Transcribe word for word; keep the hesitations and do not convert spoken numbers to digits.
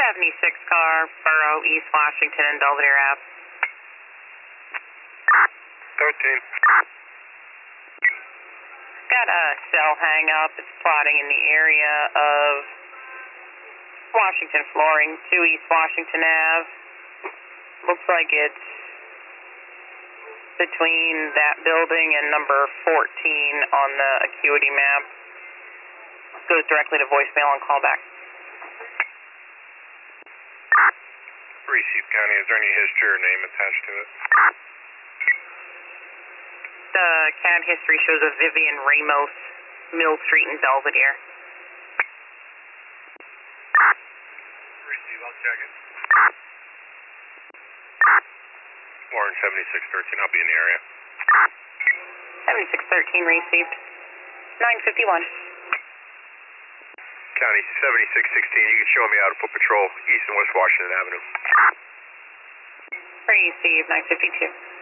seventy-six car, Furrow, East Washington and Belvedere Ave. thirteen. Got a cell hang up. It's plotting in the area of Washington Flooring, two East Washington Ave. Looks like it's between that building and number fourteen on the acuity map. Goes directly to voicemail on callback. Receive County, is there any history or name attached to it? The C A D history shows a Vivian Ramos, Mill Street in Belvedere. Receive, I'll check it. Warren seventy-six thirteen, I'll be in the area. seventy-six thirteen received. nine fifty-one. County seventy-six sixteen, you can show me how to put patrol east and west Washington Avenue. Received, nine fifty-two.